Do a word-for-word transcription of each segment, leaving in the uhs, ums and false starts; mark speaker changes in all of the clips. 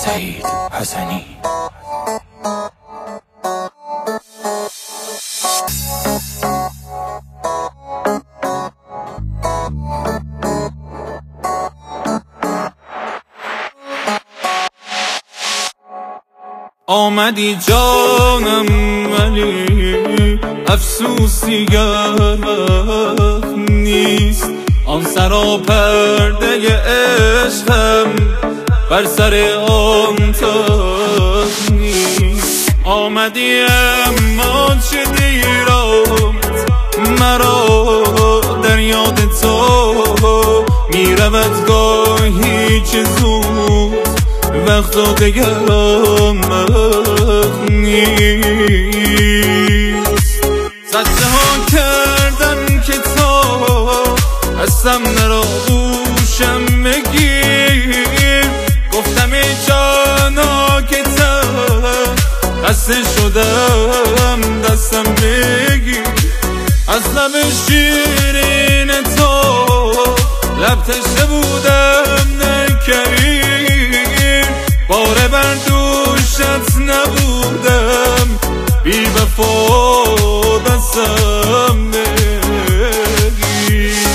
Speaker 1: سعید حسنی.
Speaker 2: آمدی جانم ولی افسوسی گر وقت نیست، آن سرا پرده عشقم بر سر آن تخت نیست. آمدی اما چه دیر آمد، مرا در یاد تو میرود گاهی چه زود، وقتا دگر آمد نیست. سجده ها کردم که تا هستم نرا گوشم بگیر، گفتم ای جانا که تا خسته شدم دستم بگیر. از لب شیرین تو لب تشنه بودم نکریم، باره بر دوشت نبودم بی وفا دستم بگیر.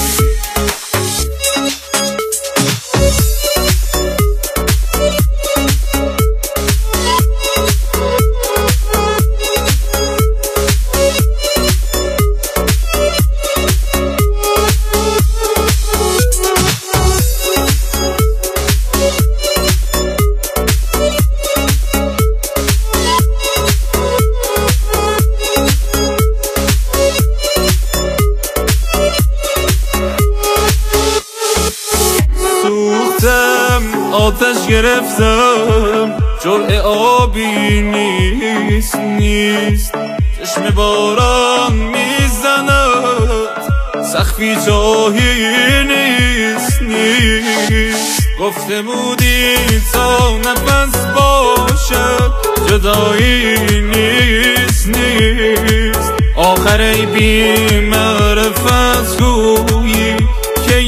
Speaker 2: آتش گرفتم جرعه آبی نیست نیست، چشم باران میزند سخفی جایی نیست نیست. گفته بودی تا نفس باشد جدایی نیست نیست، آخر ای بی معرفت گویی که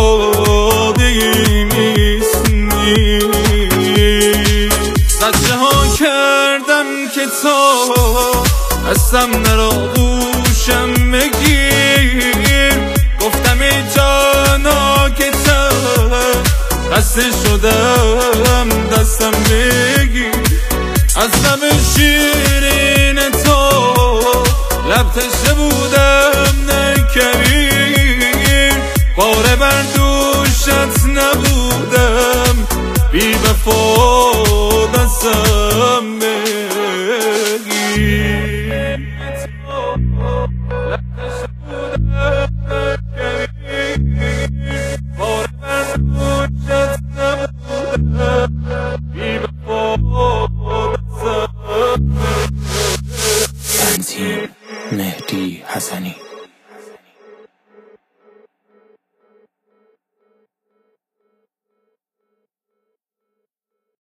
Speaker 2: یادی نیست. سجده ها کردم که تا هستم نرا گوشم بگیر، گفتم ای جانا که تا خسته شدم دستم بگیر. از لب شیرین تو لب تشنه بودم نکریم، باره بر دوشت نبودم بی وفا دستم بگیر. باره بر دوشت نبودم بی وفا دستم بگیر.
Speaker 1: تنظیم مهدی حسنی.